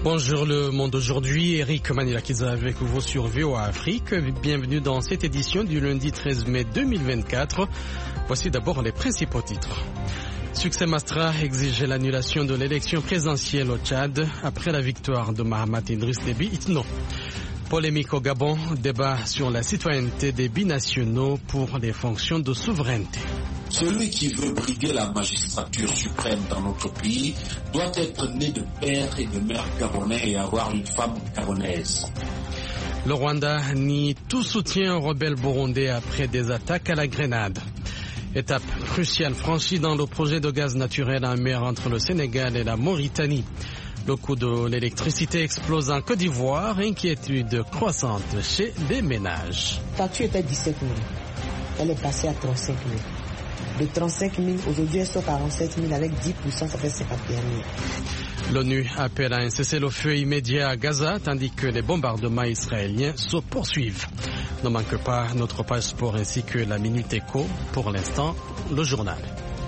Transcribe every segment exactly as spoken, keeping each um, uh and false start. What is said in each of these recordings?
Bonjour le monde aujourd'hui, Eric Manilakiza avec vous sur V O A Afrique. Bienvenue dans cette édition du lundi treize mai deux mille vingt-quatre. Voici d'abord les principaux titres. Succès Masra exige l'annulation de l'élection présidentielle au Tchad après la victoire de Mahamat Idriss Déby Itno. Polémique au Gabon, débat sur la citoyenneté des binationaux pour les fonctions de souveraineté. Celui qui veut briguer la magistrature suprême dans notre pays doit être né de père et de mère gabonais et avoir une femme gabonaise. Le Rwanda nie tout soutien aux rebelles burundais après des attaques à la grenade. Étape cruciale franchie dans le projet de gaz naturel en mer entre le Sénégal et la Mauritanie. Le coût de l'électricité explose en Côte d'Ivoire, inquiétude croissante chez les ménages. La facture était dix-sept mille, elle est passée à trente-cinq mille. De trente-cinq mille, aujourd'hui elle sort quarante-sept mille, avec dix pour cent ça fait cinquante et un mille. L'ONU appelle à un cessez-le-feu immédiat à Gaza, tandis que les bombardements israéliens se poursuivent. Ne manque pas notre passeport ainsi que la Minute Éco. Pour l'instant, le journal.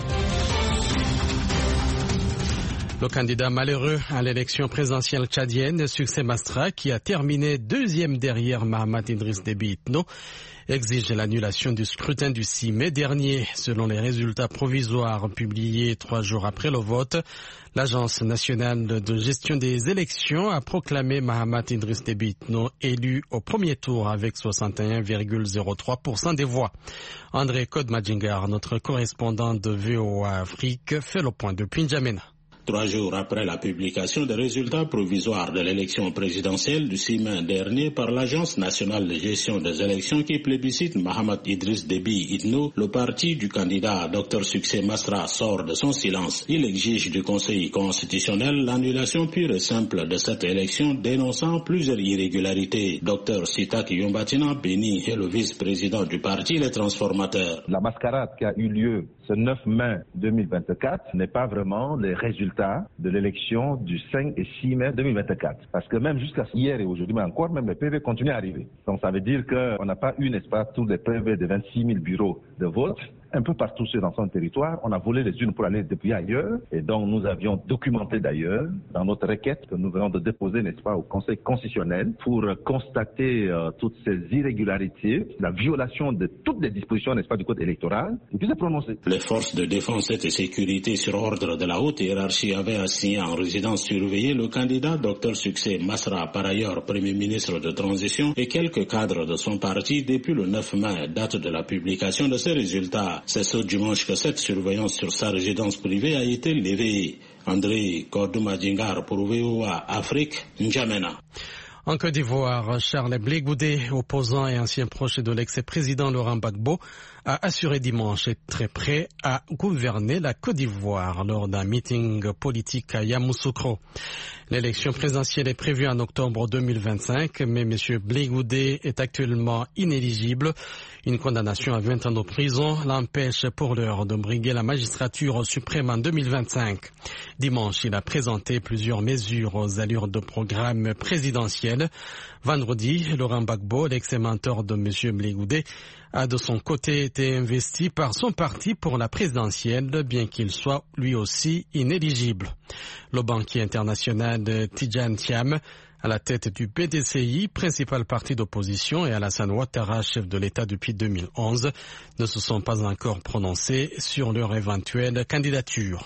Le candidat malheureux à l'élection présidentielle tchadienne, Succès Masra, qui a terminé deuxième derrière Mahamat Idriss Déby Itno, exige l'annulation du scrutin du six mai dernier. Selon les résultats provisoires publiés trois jours après le vote, l'Agence nationale de gestion des élections a proclamé Mahamat Idriss Déby Itno élu au premier tour avec soixante et un virgule zéro trois pour cent des voix. André Kodmadjingar, notre correspondant de V O A Afrique, fait le point depuis N'Djamena. Trois jours après la publication des résultats provisoires de l'élection présidentielle du six mai dernier par l'Agence nationale de gestion des élections qui plébiscite Mahamat Idriss Déby Itno, le parti du candidat Dr Succès Masra sort de son silence. Il exige du Conseil constitutionnel l'annulation pure et simple de cette élection, dénonçant plusieurs irrégularités. Dr Sitak Yombatina Beni est le vice-président du parti Les Transformateurs. La mascarade qui a eu lieu ce neuf mai deux mille vingt-quatre n'est pas vraiment les résultats de l'élection du cinq et six mai deux mille vingt-quatre. Parce que même jusqu'à hier et aujourd'hui, mais encore même les P V continuent à arriver. Donc ça veut dire qu'on n'a pas eu, n'est-ce pas, tous les P V de vingt-six mille bureaux de vote. Un peu partout sur dans son territoire, on a volé les urnes pour aller dépouiller ailleurs. Et donc nous avions documenté d'ailleurs dans notre requête que nous venons de déposer, n'est-ce pas, au Conseil constitutionnel pour constater euh, toutes ces irrégularités, la violation de toutes les dispositions, n'est-ce pas, du code électoral, et puis se prononcer. Les forces de défense et de sécurité sur ordre de la haute hiérarchie avaient assigné en résidence surveillée le candidat Dr Succès Masra, par ailleurs Premier ministre de transition, et quelques cadres de son parti depuis le neuf mai, date de la publication de ces résultats. C'est ce dimanche que cette surveillance sur sa résidence privée a été levée. André Kodoumadjingar pour V O A Afrique, N'Djamena. En Côte d'Ivoire, Charles Blé Goudé, opposant et ancien proche de l'ex-président Laurent Gbagbo, a assuré dimanche être très prêt à gouverner la Côte d'Ivoire lors d'un meeting politique à Yamoussoukro. L'élection présidentielle est prévue en octobre deux mille vingt-cinq, mais M. Blé Goudé est actuellement inéligible. Une condamnation à vingt ans de prison l'empêche pour l'heure de briguer la magistrature suprême en deux mille vingt-cinq. Dimanche, il a présenté plusieurs mesures aux allures de programme présidentiel. Vendredi, Laurent Gbagbo, l'ex-mentor de M. Blé Goudé, a de son côté été investi par son parti pour la présidentielle, bien qu'il soit lui aussi inéligible. Le banquier international Tidjane Thiam, à la tête du P D C I, principal parti d'opposition, et Alassane Ouattara, chef de l'État depuis deux mille onze, ne se sont pas encore prononcés sur leur éventuelle candidature.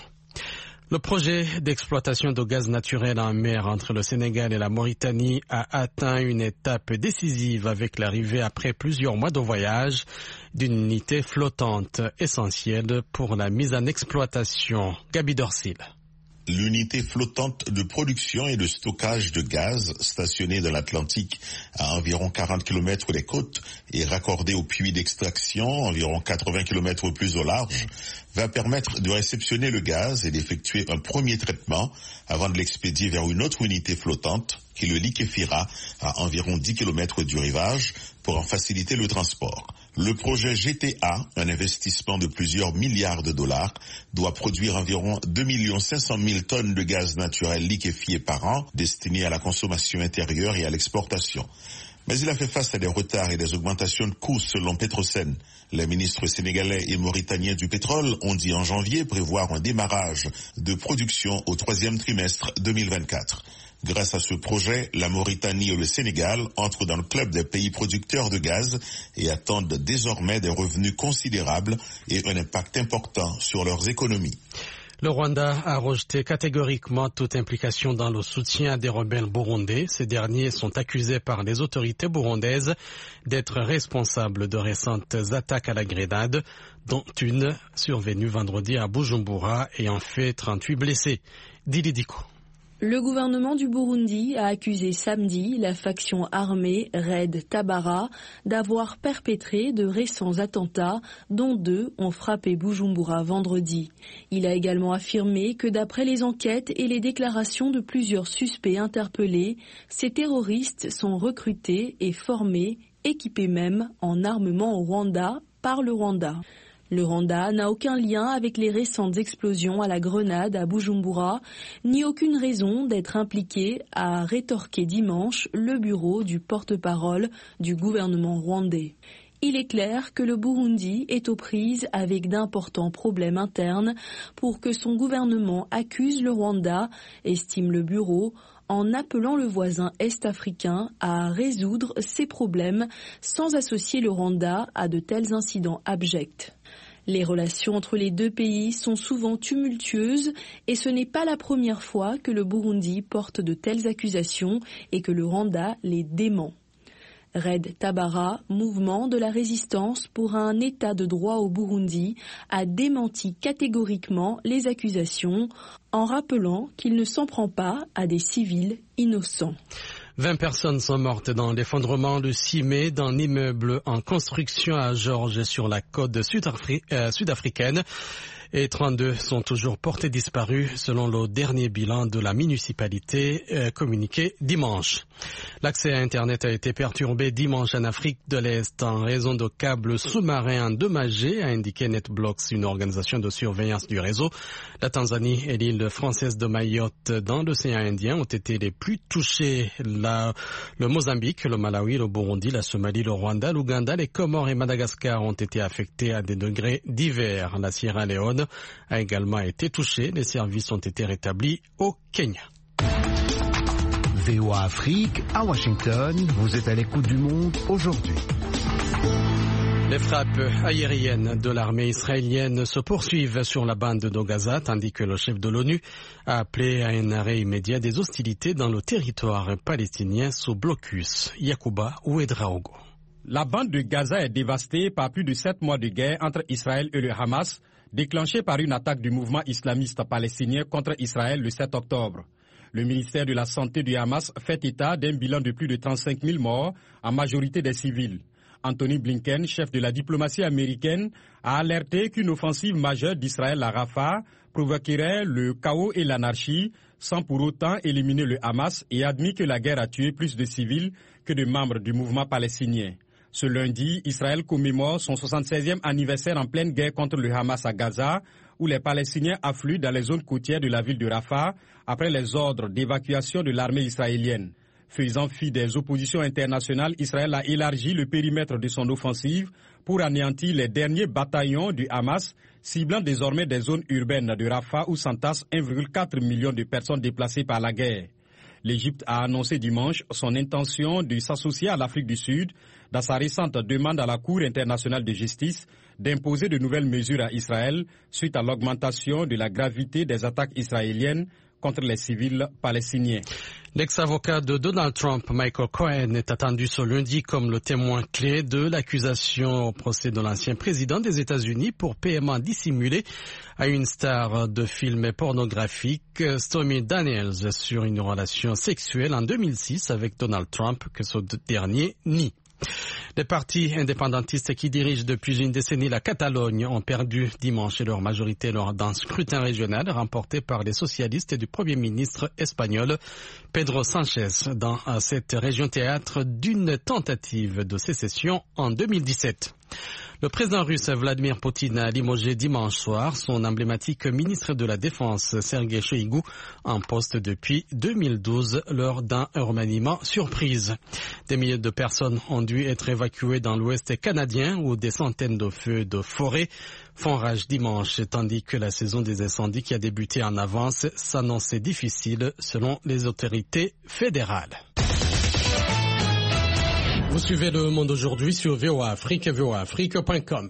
Le projet d'exploitation de gaz naturel en mer entre le Sénégal et la Mauritanie a atteint une étape décisive avec l'arrivée après plusieurs mois de voyage d'une unité flottante essentielle pour la mise en exploitation. Gabi Dorsil. L'unité flottante de production et de stockage de gaz stationnée dans l'Atlantique à environ quarante kilomètres des côtes et raccordée au puits d'extraction environ quatre-vingts kilomètres plus au large va permettre de réceptionner le gaz et d'effectuer un premier traitement avant de l'expédier vers une autre unité flottante qui le liquéfiera à environ dix kilomètres du rivage pour en faciliter le transport. Le projet G T A, un investissement de plusieurs milliards de dollars, doit produire environ deux millions cinq cent mille tonnes de gaz naturel liquéfié par an, destiné à la consommation intérieure et à l'exportation. Mais il a fait face à des retards et des augmentations de coûts selon Petrosen. Les ministres sénégalais et mauritaniens du pétrole ont dit en janvier prévoir un démarrage de production au troisième trimestre deux mille vingt-quatre. Grâce à ce projet, la Mauritanie et le Sénégal entrent dans le club des pays producteurs de gaz et attendent désormais des revenus considérables et un impact important sur leurs économies. Le Rwanda a rejeté catégoriquement toute implication dans le soutien des rebelles burundais. Ces derniers sont accusés par les autorités burundaises d'être responsables de récentes attaques à la grenade, dont une survenue vendredi à Bujumbura et en fait trente-huit blessés. Dili Diko. Le gouvernement du Burundi a accusé samedi la faction armée Red Tabara d'avoir perpétré de récents attentats, dont deux ont frappé Bujumbura vendredi. Il a également affirmé que d'après les enquêtes et les déclarations de plusieurs suspects interpellés, ces terroristes sont recrutés et formés, équipés même en armement au Rwanda par le Rwanda. Le Rwanda n'a aucun lien avec les récentes explosions à la grenade à Bujumbura, ni aucune raison d'être impliqué, a rétorqué dimanche le bureau du porte-parole du gouvernement rwandais. Il est clair que le Burundi est aux prises avec d'importants problèmes internes pour que son gouvernement accuse le Rwanda, estime le bureau, en appelant le voisin est-africain à résoudre ces problèmes sans associer le Rwanda à de tels incidents abjects. Les relations entre les deux pays sont souvent tumultueuses et ce n'est pas la première fois que le Burundi porte de telles accusations et que le Rwanda les dément. Red Tabara, mouvement de la résistance pour un état de droit au Burundi, a démenti catégoriquement les accusations en rappelant qu'il ne s'en prend pas à des civils innocents. vingt personnes sont mortes dans l'effondrement le six mai d'un immeuble en construction à Georges sur la côte sud-afri- euh, sud-africaine. Et trente-deux sont toujours portés disparus selon le dernier bilan de la municipalité euh, communiqué dimanche. L'accès à Internet a été perturbé dimanche en Afrique de l'Est en raison de câbles sous-marins endommagés, a indiqué NetBlocks, une organisation de surveillance du réseau. La Tanzanie et l'île française de Mayotte dans l'océan Indien ont été les plus touchés. La, le Mozambique, le Malawi, le Burundi, la Somalie, le Rwanda, l'Ouganda, les Comores et Madagascar ont été affectés à des degrés divers. La Sierra Leone a également été touchée. Les services ont été rétablis au Kenya. V O A Afrique, à Washington, vous êtes à l'écoute du monde aujourd'hui. Les frappes aériennes de l'armée israélienne se poursuivent sur la bande de Gaza, tandis que le chef de l'ONU a appelé à un arrêt immédiat des hostilités dans le territoire palestinien sous blocus. Yacouba Ouedraogo. La bande de Gaza est dévastée par plus de sept mois de guerre entre Israël et le Hamas, déclenchée par une attaque du mouvement islamiste palestinien contre Israël le sept octobre. Le ministère de la Santé du Hamas fait état d'un bilan de plus de trente-cinq mille morts, en majorité des civils. Anthony Blinken, chef de la diplomatie américaine, a alerté qu'une offensive majeure d'Israël à Rafah provoquerait le chaos et l'anarchie, sans pour autant éliminer le Hamas, et admis que la guerre a tué plus de civils que de membres du mouvement palestinien. Ce lundi, Israël commémore son soixante-seizième anniversaire en pleine guerre contre le Hamas à Gaza, où les Palestiniens affluent dans les zones côtières de la ville de Rafah après les ordres d'évacuation de l'armée israélienne. Faisant fi des oppositions internationales, Israël a élargi le périmètre de son offensive pour anéantir les derniers bataillons du Hamas, ciblant désormais des zones urbaines de Rafah où s'entassent un virgule quatre million de personnes déplacées par la guerre. L'Égypte a annoncé dimanche son intention de s'associer à l'Afrique du Sud dans sa récente demande à la Cour internationale de justice d'imposer de nouvelles mesures à Israël suite à l'augmentation de la gravité des attaques israéliennes contre les civils palestiniens. L'ex-avocat de Donald Trump, Michael Cohen, est attendu ce lundi comme le témoin clé de l'accusation au procès de l'ancien président des États-Unis pour paiement dissimulé à une star de films pornographiques, Stormy Daniels, sur une relation sexuelle en deux mille six avec Donald Trump que ce dernier nie. Les partis indépendantistes qui dirigent depuis une décennie la Catalogne ont perdu dimanche leur majorité lors d'un scrutin régional remporté par les socialistes et du Premier ministre espagnol Pedro Sánchez dans cette région théâtre d'une tentative de sécession en deux mille dix-sept. Le président russe Vladimir Poutine a limogé dimanche soir son emblématique ministre de la Défense Sergei Shoigu en poste depuis deux mille douze lors d'un remaniement surprise. Des milliers de personnes ont dû être évacuées dans l'ouest canadien où des centaines de feux de forêt font rage dimanche, tandis que la saison des incendies qui a débuté en avance s'annonçait difficile selon les autorités fédérales. Vous suivez Le Monde aujourd'hui sur V O A Afrique, V O A Afrique point com.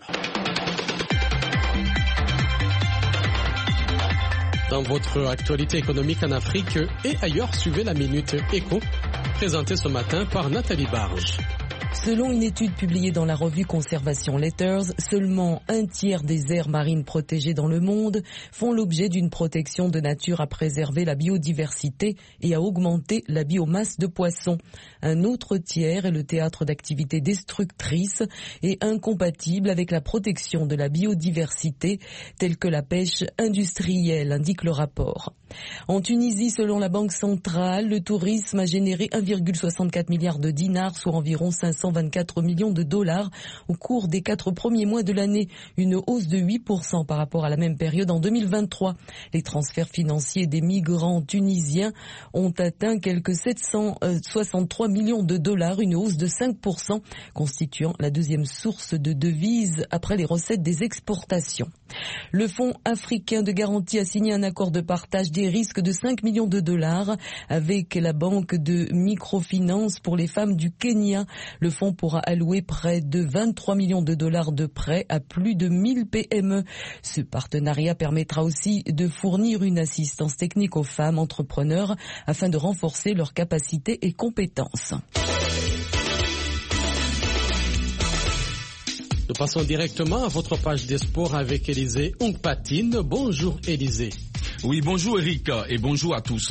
Dans votre actualité économique en Afrique et ailleurs, suivez la Minute Éco, présentée ce matin par Nathalie Barge. Selon une étude publiée dans la revue Conservation Letters, seulement un tiers des aires marines protégées dans le monde font l'objet d'une protection de nature à préserver la biodiversité et à augmenter la biomasse de poissons. Un autre tiers est le théâtre d'activités destructrices et incompatibles avec la protection de la biodiversité, telle que la pêche industrielle, indique le rapport. En Tunisie, selon la Banque centrale, le tourisme a généré un virgule soixante-quatre milliard de dinars, soit environ cinq cent vingt-quatre millions de dollars au cours des quatre premiers mois de l'année, une hausse de huit pour cent par rapport à la même période en deux mille vingt-trois. Les transferts financiers des migrants tunisiens ont atteint quelques sept cent soixante-trois millions de dollars, une hausse de cinq pour cent, constituant la deuxième source de devises après les recettes des exportations. Le Fonds africain de garantie a signé un accord de partage des risques de cinq millions de dollars avec la banque de microfinance pour les femmes du Kenya. Le fonds pourra allouer près de vingt-trois millions de dollars de prêts à plus de mille P M E. Ce partenariat permettra aussi de fournir une assistance technique aux femmes entrepreneurs afin de renforcer leurs capacités et compétences. Nous passons directement à votre page des sports avec Élisée Ongpatine. Bonjour Élisée. Oui, bonjour Eric et bonjour à tous.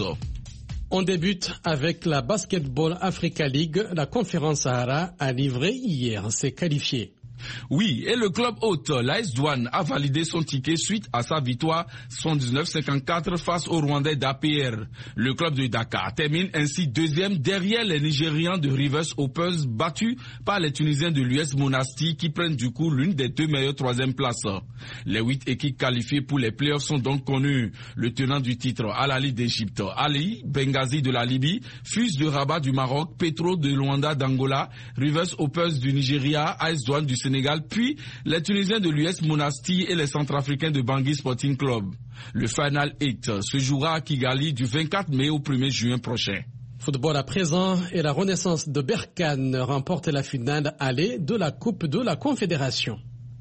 On débute avec la Basketball Africa League. La conférence Sahara a livré hier ses qualifiés. Oui, et le club hôte, l'A S Douane, a validé son ticket suite à sa victoire soixante-dix-neuf cinquante-quatre face au Rwandais d'A P R. Le club de Dakar termine ainsi deuxième derrière les Nigérians de Rivers Hoopers battus par les Tunisiens de l'U S Monastir qui prennent du coup l'une des deux meilleures troisième places. Les huit équipes qualifiées pour les playoffs sont donc connues. Le tenant du titre, Al Ahly d'Égypte, Ali Benghazi de la Libye, Fus de Rabat du Maroc, Petro de Luanda d'Angola, Rivers Hoopers du Nigeria, A S Douane du Sénégal, puis les Tunisiens de l'U S Monastir et les Centrafricains de Bangui Sporting Club. Le Final eight se jouera à Kigali du vingt-quatre mai au premier juin prochain. Football à présent et la Renaissance de Berkane remporte la finale aller de la Coupe de la Confédération.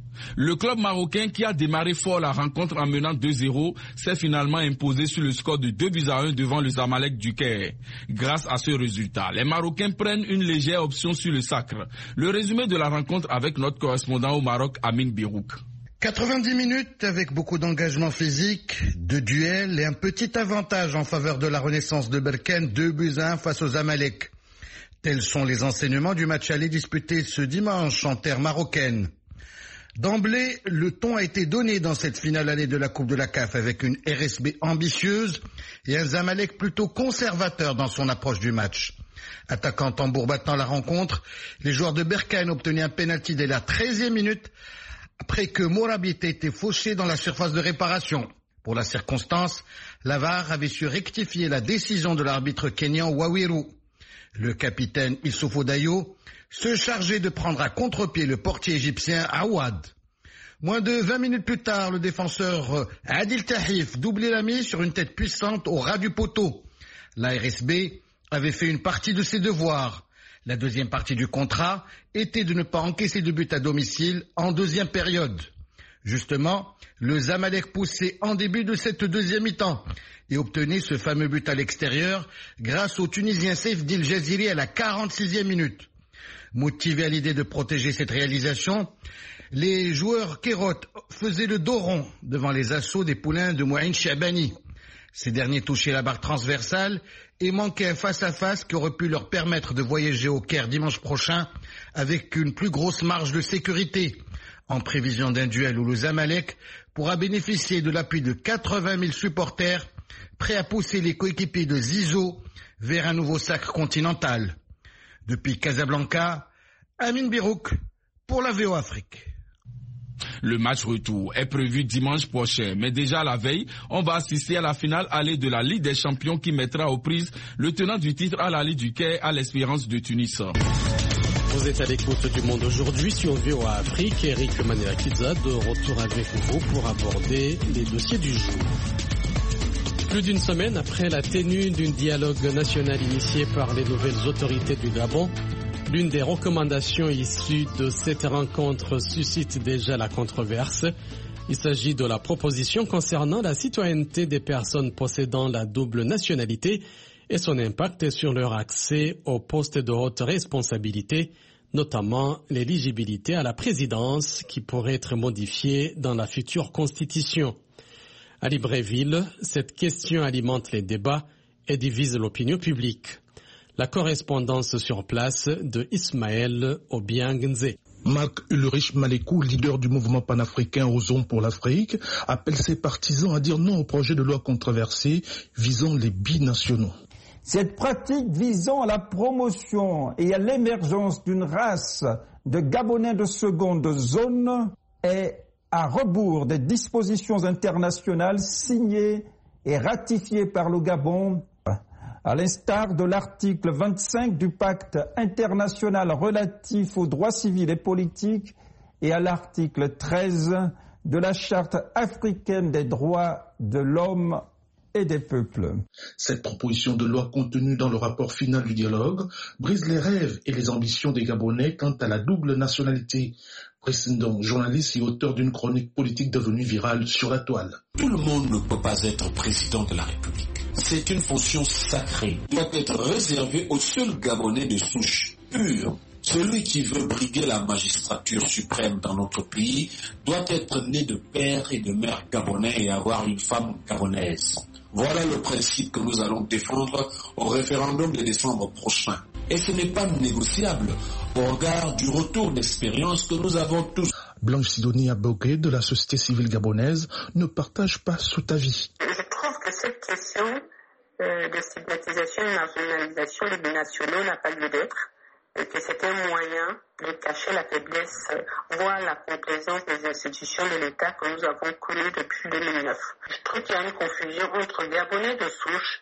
Le club marocain qui a démarré fort la rencontre en menant deux zéro s'est finalement imposé sur le score de deux buts à un devant le Zamalek du Caire. Grâce à ce résultat, les Marocains prennent une légère option sur le sacre. Le résumé de la rencontre avec notre correspondant au Maroc, Amine Birouk. quatre-vingt-dix minutes avec beaucoup d'engagement physique, de duels et un petit avantage en faveur de la Renaissance de Berkane, deux buts à un face aux Zamalek. Tels sont les enseignements du match aller disputé ce dimanche en terre marocaine. D'emblée, le ton a été donné dans cette finale année de la Coupe de la C A F avec une R S B ambitieuse et un Zamalek plutôt conservateur dans son approche du match. Attaquant tambour battant la rencontre, les joueurs de Berkane ont obtenu un pénalty dès la treizième minute après que Morabit ait été fauché dans la surface de réparation. Pour la circonstance, la V A R avait su rectifier la décision de l'arbitre kényan Wawiru. Le capitaine Issoufou Dayo se chargeait de prendre à contre-pied le portier égyptien Awad. Moins de vingt minutes plus tard, le défenseur Adil Tahif doublait la mise sur une tête puissante au ras du poteau. La R S B avait fait une partie de ses devoirs. La deuxième partie du contrat était de ne pas encaisser de but à domicile en deuxième période. Justement, le Zamalek poussait en début de cette deuxième mi-temps et obtenait ce fameux but à l'extérieur grâce au Tunisien Saif Dil Jaziri à la quarante-sixième minute. Motivés à l'idée de protéger cette réalisation, les joueurs Kérot faisaient le dos rond devant les assauts des poulains de Mouaïn Chabani. Ces derniers touchaient la barre transversale et manquaient un face-à-face qui aurait pu leur permettre de voyager au Caire dimanche prochain avec une plus grosse marge de sécurité, en prévision d'un duel où le Zamalek pourra bénéficier de l'appui de quatre-vingt mille supporters prêts à pousser les coéquipiers de Zizou vers un nouveau sacre continental. Depuis Casablanca, Amine Birouk pour la V O Afrique. Le match retour est prévu dimanche prochain, mais déjà la veille, on va assister à la finale allée de la Ligue des Champions qui mettra aux prises le tenant du titre à la Ligue du Caire à l'Espérance de Tunis. Vous êtes à l'écoute du Monde aujourd'hui sur V O A Afrique. Eric Manela-Kiza de retour avec vous pour aborder les dossiers du jour. Plus d'une semaine après la tenue d'un dialogue national initié par les nouvelles autorités du Gabon, l'une des recommandations issues de cette rencontre suscite déjà la controverse. Il s'agit de la proposition concernant la citoyenneté des personnes possédant la double nationalité et son impact sur leur accès aux postes de haute responsabilité, notamment l'éligibilité à la présidence qui pourrait être modifiée dans la future constitution. À Libreville, cette question alimente les débats et divise l'opinion publique. La correspondance sur place de Ismaël Obiang-Nze. Marc Ulrich Malekou, leader du mouvement panafricain Ozon pour l'Afrique, appelle ses partisans à dire non au projet de loi controversé visant les binationaux. Cette pratique visant à la promotion et à l'émergence d'une race de Gabonais de seconde zone est à rebours des dispositions internationales signées et ratifiées par le Gabon, à l'instar de l'article vingt-cinq du pacte international relatif aux droits civils et politiques et à l'article treize de la charte africaine des droits de l'homme et des peuples. Cette proposition de loi contenue dans le rapport final du dialogue brise les rêves et les ambitions des Gabonais quant à la double nationalité. Président, journaliste et auteur d'une chronique politique devenue virale sur la toile. Tout le monde ne peut pas être président de la République. C'est une fonction sacrée. Il doit être réservée aux seuls Gabonais de souche pure. Celui qui veut briguer la magistrature suprême dans notre pays doit être né de père et de mère gabonais et avoir une femme gabonaise. Voilà le principe que nous allons défendre au référendum de décembre prochain. Et ce n'est pas négociable au regard du retour d'expérience que nous avons tous. Blanche Sidonie Abogué de la société civile gabonaise ne partage pas cet avis. Je trouve que cette question euh, de stigmatisation et marginalisation des binationaux n'a pas lieu d'être et que c'est un moyen de cacher la faiblesse, voire la complaisance des institutions de l'État que nous avons connues depuis deux mille neuf. Je trouve qu'il y a une confusion entre Gabonais de souche,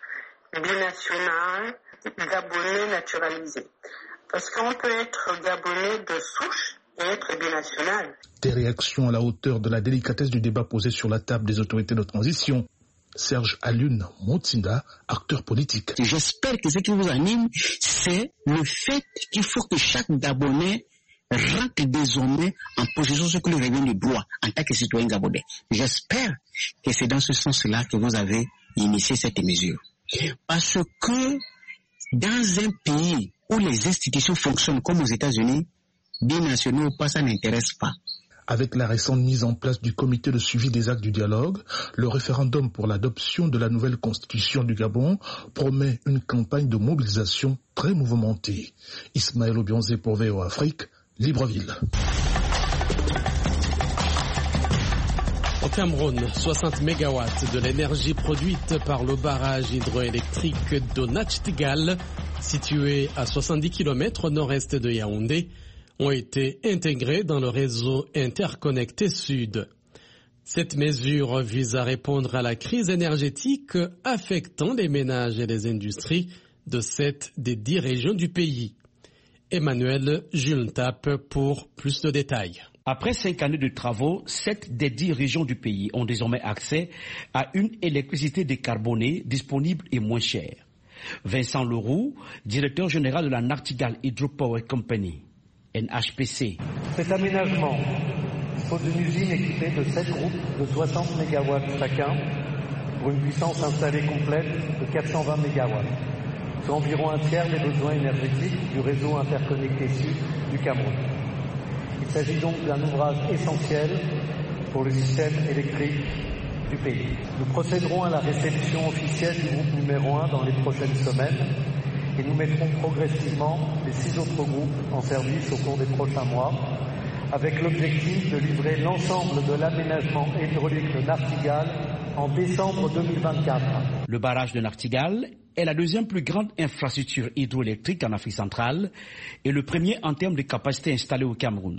binational, Gabonais naturalisé. Parce qu'on peut être Gabonais de souche et être binational. Des réactions à la hauteur de la délicatesse du débat posé sur la table des autorités de transition. Serge Alun Motinda, acteur politique. J'espère que ce qui vous anime, c'est le fait qu'il faut que chaque Gabonais rentre désormais en possession de ce que lui revient de droit en tant que citoyen gabonais. J'espère que c'est dans ce sens-là que vous avez initié cette mesure. Parce que dans un pays où les institutions fonctionnent comme aux États-Unis, binationaux ou pas, ça n'intéresse pas. Avec la récente mise en place du comité de suivi des actes du dialogue, le référendum pour l'adoption de la nouvelle constitution du Gabon promet une campagne de mobilisation très mouvementée. Ismaël Obiang-Nze pour V O Afrique, Libreville. Au Cameroun, soixante mégawatts de l'énergie produite par le barrage hydroélectrique de Nachtigal, situé à soixante-dix kilomètres au nord-est de Yaoundé, ont été intégrés dans le réseau interconnecté Sud. Cette mesure vise à répondre à la crise énergétique affectant les ménages et les industries de sept des dix régions du pays. Emmanuel Julentap pour plus de détails. Après cinq années de travaux, sept des dix régions du pays ont désormais accès à une électricité décarbonée, disponible et moins chère. Vincent Leroux, directeur général de la Nachtigal Hydropower Company, N H P C. Cet aménagement dispose d'une usine équipée de sept groupes de soixante mégawatts chacun, pour une puissance installée complète de quatre cent vingt mégawatts, soit environ un tiers des besoins énergétiques du réseau interconnecté Sud du Cameroun. Il s'agit donc d'un ouvrage essentiel pour le système électrique du pays. Nous procéderons à la réception officielle du groupe numéro un dans les prochaines semaines et nous mettrons progressivement les six autres groupes en service au cours des prochains mois, avec l'objectif de livrer l'ensemble de l'aménagement hydraulique de Nachtigal en décembre deux mille vingt-quatre. Le barrage de Nachtigal est la deuxième plus grande infrastructure hydroélectrique en Afrique centrale et le premier en termes de capacité installée au Cameroun.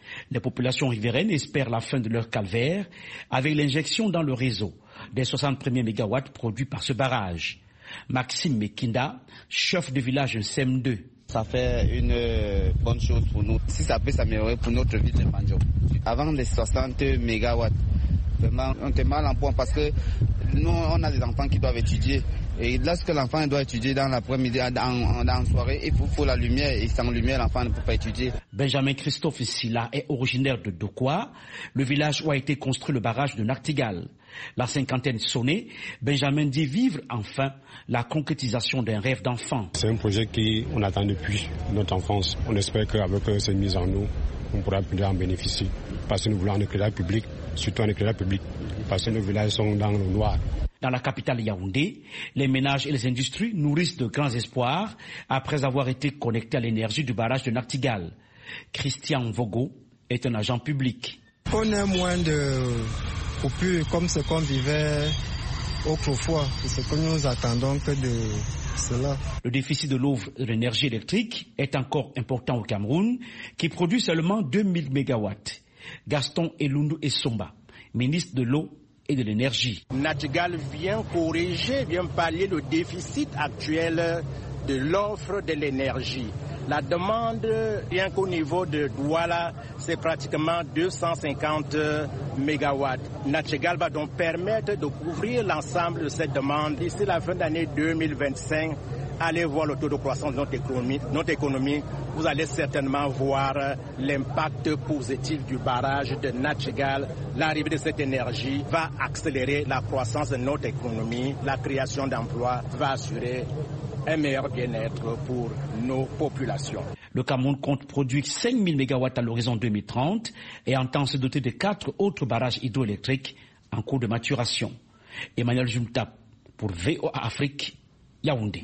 Les populations riveraines espèrent la fin de leur calvaire avec l'injection dans le réseau des soixante premiers mégawatts produits par ce barrage. Maxime Mekinda, chef de village S E M deux. Ça fait une bonne chose pour nous. Si ça peut s'améliorer pour notre ville de Manjo. Avant les soixante mégawatts, vraiment, on était mal en point parce que nous, on a des enfants qui doivent étudier. Et lorsque l'enfant doit étudier dans l'après-midi, dans la soirée, il faut, faut la lumière. Et sans lumière, l'enfant ne peut pas étudier. Benjamin Christophe Silla est originaire de Dokwa, le village où a été construit le barrage de Nachtigal. La cinquantaine sonnée, Benjamin dit vivre enfin la concrétisation d'un rêve d'enfant. C'est un projet qu'on attend depuis notre enfance. On espère qu'avec cette mise en eau, on pourra en bénéficier. Parce que nous voulons un éclairage public, surtout un éclairage public, parce que nos villages sont dans le noir. Dans la capitale Yaoundé, les ménages et les industries nourrissent de grands espoirs après avoir été connectés à l'énergie du barrage de Nachtigal. Christian Vogo est un agent public. On est moins de coupures comme ce qu'on vivait autrefois. C'est ce que nous attendons que de cela. Le déficit de l'offre de l'énergie électrique est encore important au Cameroun, qui produit seulement deux mille mégawatts. Gaston Elundu Essomba, ministre de l'eau et de l'énergie. Nachtigal vient corriger, vient pallier le déficit actuel de l'offre de l'énergie. La demande, rien qu'au niveau de Douala, c'est pratiquement deux cent cinquante mégawatts. Nachtigal va donc permettre de couvrir l'ensemble de cette demande. D'ici la fin d'année deux mille vingt-cinq, allez voir le taux de croissance de notre économie. Notre économie, vous allez certainement voir l'impact positif du barrage de Nachtigal. L'arrivée de cette énergie va accélérer la croissance de notre économie. La création d'emplois va assurer un meilleur bien-être pour nos populations. Le Cameroun compte produire cinq mille mégawatts à l'horizon deux mille trente et entend se doter de quatre autres barrages hydroélectriques en cours de maturation. Emmanuel Jumta pour V O A Afrique, Yaoundé.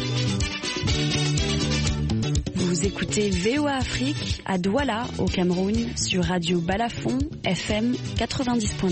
Vous écoutez V O A Afrique à Douala, au Cameroun, sur Radio Balafon, F M quatre-vingt-dix point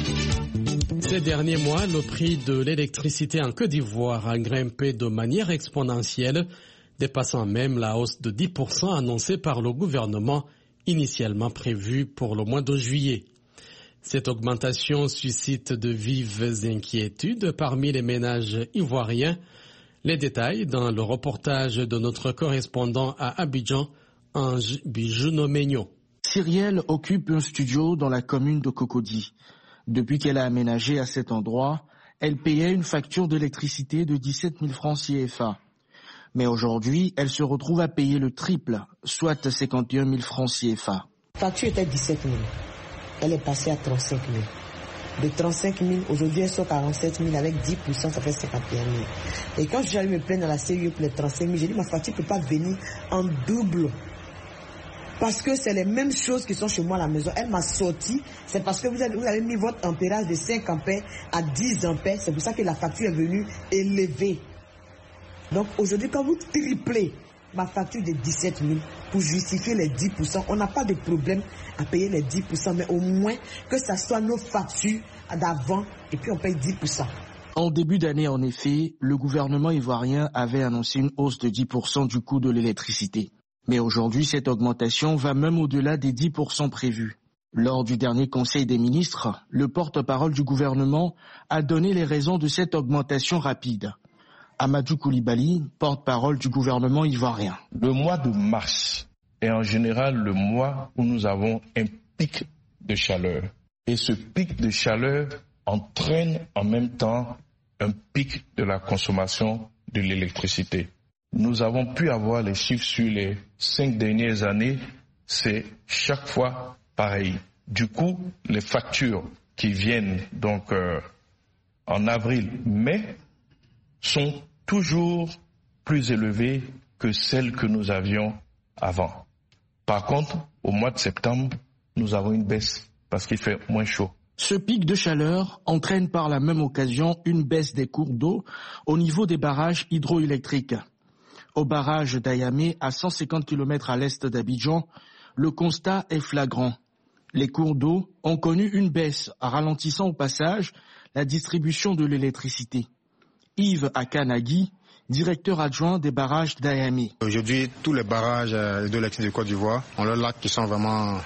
deux. Ces derniers mois, le prix de l'électricité en Côte d'Ivoire a grimpé de manière exponentielle, dépassant même la hausse de dix pour cent annoncée par le gouvernement, initialement prévue pour le mois de juillet. Cette augmentation suscite de vives inquiétudes parmi les ménages ivoiriens. Les détails dans le reportage de notre correspondant à Abidjan, Ange Bijounomegno. Cyrielle occupe un studio dans la commune de Cocody. Depuis qu'elle a aménagé à cet endroit, elle payait une facture d'électricité de dix-sept mille francs C F A. Mais aujourd'hui, elle se retrouve à payer le triple, soit cinquante et un mille francs C F A. La facture était dix-sept mille. Elle est passée à trente-cinq mille. De trente-cinq mille, aujourd'hui elle sort quarante-sept mille, avec dix pour cent, ça fait cinquante et un mille. Et quand j'allais me plaindre à la C I E pour les trente-cinq mille, j'ai dit ma facture ne peut pas venir en double. Parce que c'est les mêmes choses qui sont chez moi à la maison. Elle m'a sorti, c'est parce que vous avez, vous avez mis votre ampérage de cinq ampères à dix ampères, c'est pour ça que la facture est venue élevée. Donc aujourd'hui, quand vous triplez ma facture de dix-sept mille pour justifier les dix pour cent, on n'a pas de problème à payer les dix pour cent, mais au moins que ça soit nos factures d'avant et puis on paye dix pour cent. En début d'année, en effet, le gouvernement ivoirien avait annoncé une hausse de dix pour cent du coût de l'électricité. Mais aujourd'hui, cette augmentation va même au-delà des dix pour cent prévus. Lors du dernier Conseil des ministres, le porte-parole du gouvernement a donné les raisons de cette augmentation rapide. Amadou Koulibaly, porte-parole du gouvernement ivoirien. Le mois de mars est en général le mois où nous avons un pic de chaleur. Et ce pic de chaleur entraîne en même temps un pic de la consommation de l'électricité. Nous avons pu avoir les chiffres sur les cinq dernières années, c'est chaque fois pareil. Du coup, les factures qui viennent donc euh, en avril-mai sont toujours plus élevées que celles que nous avions avant. Par contre, au mois de septembre, nous avons une baisse parce qu'il fait moins chaud. Ce pic de chaleur entraîne par la même occasion une baisse des cours d'eau au niveau des barrages hydroélectriques. Au barrage d'Ayamé, à cent cinquante kilomètres à l'est d'Abidjan, le constat est flagrant. Les cours d'eau ont connu une baisse, ralentissant au passage la distribution de l'électricité. Yves Akanagui, directeur adjoint des barrages d'Ayamé. Aujourd'hui, tous les barrages de l'électricité de Côte d'Ivoire ont leurs lacs qui sont vraiment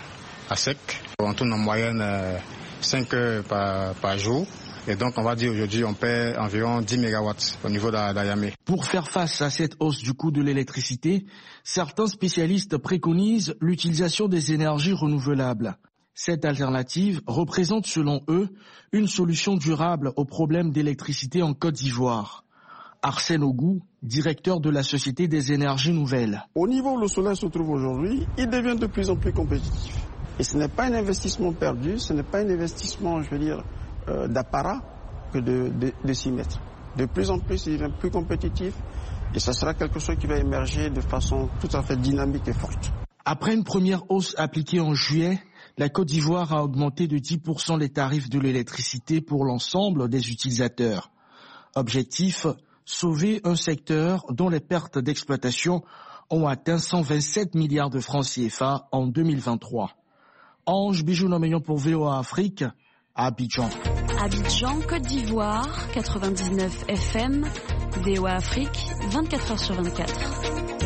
à sec. On tourne en moyenne euh, cinq heures par, par jour. Et donc, on va dire aujourd'hui, on paie environ dix mégawatts au niveau d'Ayamé. Pour faire face à cette hausse du coût de l'électricité, certains spécialistes préconisent l'utilisation des énergies renouvelables. Cette alternative représente, selon eux, une solution durable au problème d'électricité en Côte d'Ivoire. Arsène Ogou, directeur de la Société des énergies nouvelles. Au niveau où le soleil se trouve aujourd'hui, il devient de plus en plus compétitif. Et ce n'est pas un investissement perdu, ce n'est pas un investissement, je veux dire, euh, d'apparat que de, de, de s'y mettre. De plus en plus, il devient plus compétitif et ça sera quelque chose qui va émerger de façon tout à fait dynamique et forte. Après une première hausse appliquée en juillet, la Côte d'Ivoire a augmenté de dix pour cent les tarifs de l'électricité pour l'ensemble des utilisateurs. Objectif, sauver un secteur dont les pertes d'exploitation ont atteint cent vingt-sept milliards de francs C F A en deux mille vingt-trois. Ange Bijou-Nomeillon pour V O A Afrique, à Abidjan. Abidjan, Côte d'Ivoire, quatre-vingt-dix-neuf F M, V O A Afrique, vingt-quatre heures sur vingt-quatre.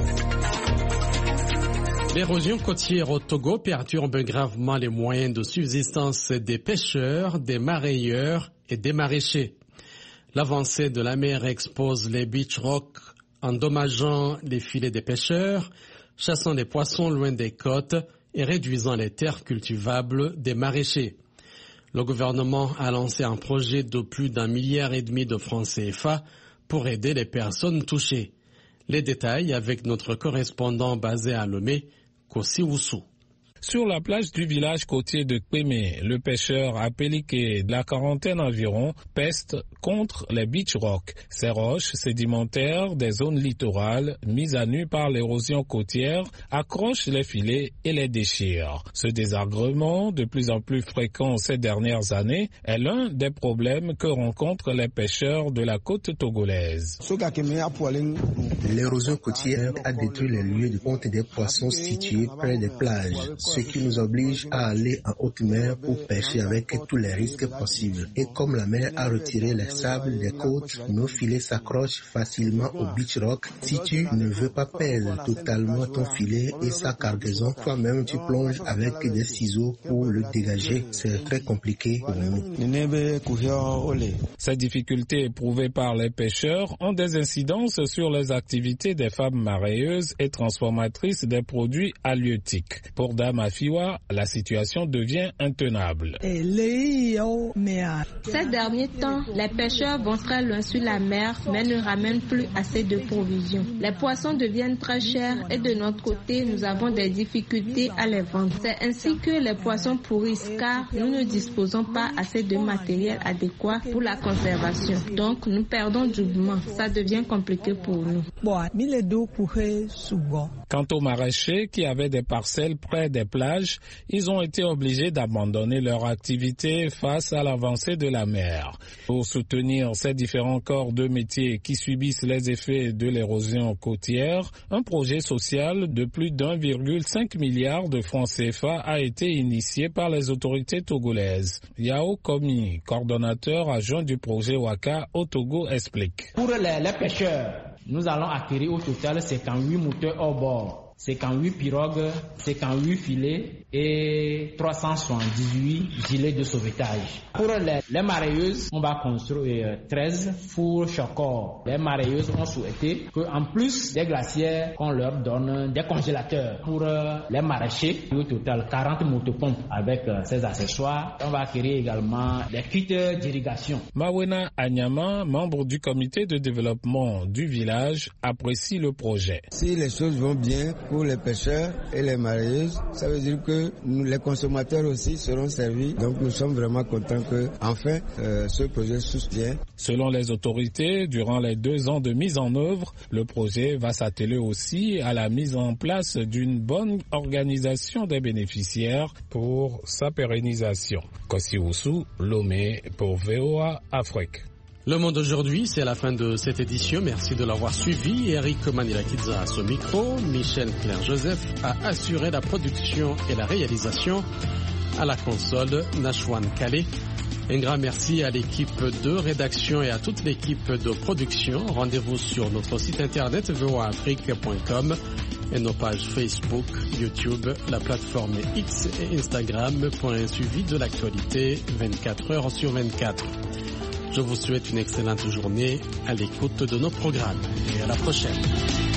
L'érosion côtière au Togo perturbe gravement les moyens de subsistance des pêcheurs, des marailleurs et des maraîchers. L'avancée de la mer expose les beach rocks, endommageant les filets des pêcheurs, chassant les poissons loin des côtes et réduisant les terres cultivables des maraîchers. Le gouvernement a lancé un projet de plus d'un milliard et demi de francs C F A pour aider les personnes touchées. Les détails avec notre correspondant basé à Lomé, Kossi Oussou. Sur la plage du village côtier de Kwemé, le pêcheur Apeliké de la quarantaine environ peste contre les beach rocks, ces roches sédimentaires des zones littorales mises à nu par l'érosion côtière accrochent les filets et les déchirent. Ce désagrément, de plus en plus fréquent ces dernières années, est l'un des problèmes que rencontrent les pêcheurs de la côte togolaise. L'érosion côtière a détruit les lieux de ponte des poissons situés près des plages, ce qui nous oblige à aller en haute mer pour pêcher avec tous les risques possibles. Et comme la mer a retiré les sables des côtes, nos filets s'accrochent facilement au beach rock. Si tu ne veux pas perdre totalement ton filet et sa cargaison, toi-même tu plonges avec des ciseaux pour le dégager. C'est très compliqué pour nous. Ces difficultés éprouvées par les pêcheurs ont des incidences sur les activités des femmes marailleuses et transformatrices des produits halieutiques. Pour Dama Fiwa, la situation devient intenable. Ces derniers temps, les pêcheurs vont très loin sur la mer, mais ne ramènent plus assez de provisions. Les poissons deviennent très chers et de notre côté, nous avons des difficultés à les vendre. C'est ainsi que les poissons pourrissent car nous ne disposons pas assez de matériel adéquat pour la conservation. Donc, nous perdons doublement. Ça devient compliqué pour nous. Quant aux maraîchers qui avaient des parcelles près des plages, ils ont été obligés d'abandonner leur activité face à l'avancée de la mer. Pour soutenir ces différents corps de métier qui subissent les effets de l'érosion côtière, un projet social de plus d'un virgule cinq milliard de francs C F A a été initié par les autorités togolaises. Yao Komi, coordonnateur adjoint du projet Waka au Togo, explique. Pour les, les pêcheurs, nous allons acquérir au total cinquante-huit moteurs hors bord, cinquante-huit pirogues, cinquante-huit filets et trois cent soixante-dix-huit gilets de sauvetage. Pour les, les marailleuses, on va construire treize fours chocors. Les marailleuses ont souhaité qu'en plus des glacières, qu'on leur donne des congélateurs. Pour les maraîchers, au total quarante motopompes avec ces accessoires. On va acquérir également des kits d'irrigation. Mawena Anyama, membre du comité de développement du village, apprécie le projet. Si les choses vont bien pour les pêcheurs et les marailleuses, ça veut dire que nous, les consommateurs aussi seront servis. Donc nous sommes vraiment contents que, enfin, euh, ce projet soutient. Selon les autorités, durant les deux ans de mise en œuvre, le projet va s'atteler aussi à la mise en place d'une bonne organisation des bénéficiaires pour sa pérennisation. Kossi Oussou, Lomé pour V O A Afrique. Le Monde aujourd'hui, c'est la fin de cette édition. Merci de l'avoir suivi. Eric Manilakidza à ce micro. Michel Claire-Joseph a assuré la production et la réalisation. À la console, Nashwan Kale. Un grand merci à l'équipe de rédaction et à toute l'équipe de production. Rendez-vous sur notre site internet v o a afrique point com et nos pages Facebook, YouTube, la plateforme X et Instagram pour un suivi de l'actualité vingt-quatre heures sur vingt-quatre. Je vous souhaite une excellente journée à l'écoute de nos programmes et à la prochaine.